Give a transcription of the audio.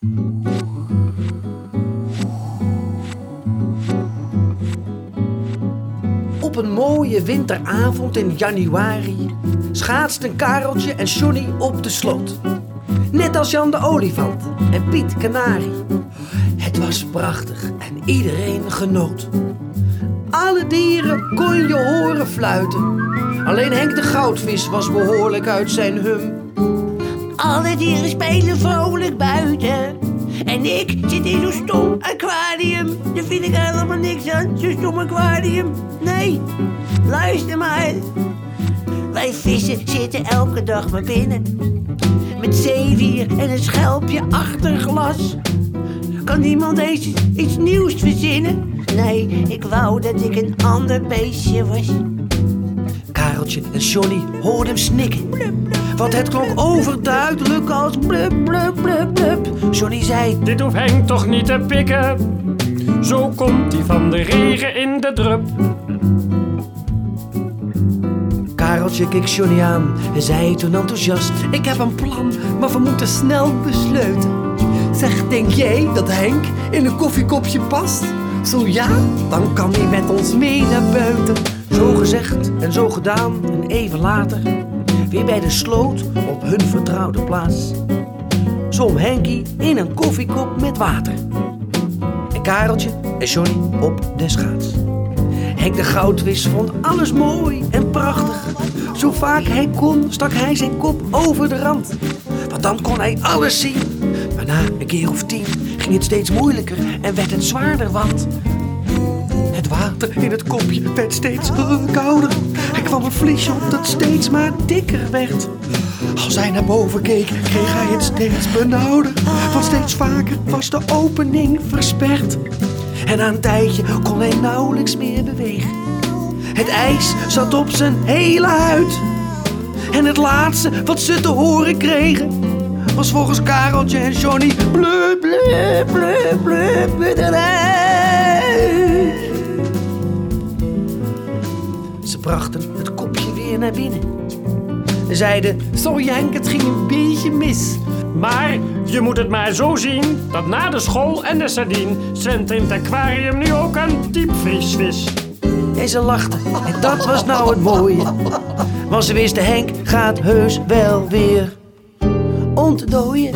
Op een mooie winteravond in januari schaatsten Kareltje en Johnny op de sloot. Net als Jan de olifant en Piet Kanarie. Het was prachtig en iedereen genoot. Alle dieren kon je horen fluiten. Alleen Henk de goudvis was behoorlijk uit zijn hum. Alle dieren spelen vrolijk buiten. En ik zit in zo'n stom aquarium. Daar vind ik helemaal niks aan, zo'n stom aquarium. Nee, luister maar. Wij vissen zitten elke dag maar binnen. Met zeewier en een schelpje achter glas. Kan niemand eens iets nieuws verzinnen? Nee, ik wou dat ik een ander beestje was. Kareltje en Johnny hoorden hem snikken. Want het klonk overduidelijk als blub, blub, blub, blub. Johnny zei: dit hoeft Henk toch niet te pikken. Zo komt hij van de regen in de drup. Kareltje keek Johnny aan en zei toen enthousiast: ik heb een plan, maar we moeten snel besluiten. Zeg, denk jij dat Henk in een koffiekopje past? Zo ja, dan kan hij met ons mee naar buiten. Zo gezegd en zo gedaan en even later weer bij de sloot op hun vertrouwde plaats. Zwom Henkie in een koffiekop met water. En Kareltje en Johnny op de schaats. Henk de goudvis vond alles mooi en prachtig. Zo vaak hij kon stak hij zijn kop over de rand. Want dan kon hij alles zien. Maar na een keer of 10 ging het steeds moeilijker en werd het zwaarder, want het water in het kopje werd steeds kouder. Er kwam een vliesje op dat steeds maar dikker werd. Als hij naar boven keek, kreeg hij het steeds benauwder. Want steeds vaker was de opening versperd. En na een tijdje kon hij nauwelijks meer bewegen. Het ijs zat op zijn hele huid. En het laatste wat ze te horen kregen was volgens Kareltje en Johnny blub, blub, blub, blub, blub. Ze brachten het kopje weer naar binnen. En zeiden: sorry Henk, het ging een beetje mis. Maar je moet het maar zo zien dat na de school en de sardine zwemt in het aquarium nu ook een diepvriesvis. En ze lachten. En dat was nou het mooie. Want ze wisten, Henk gaat heus wel weer ontdooien.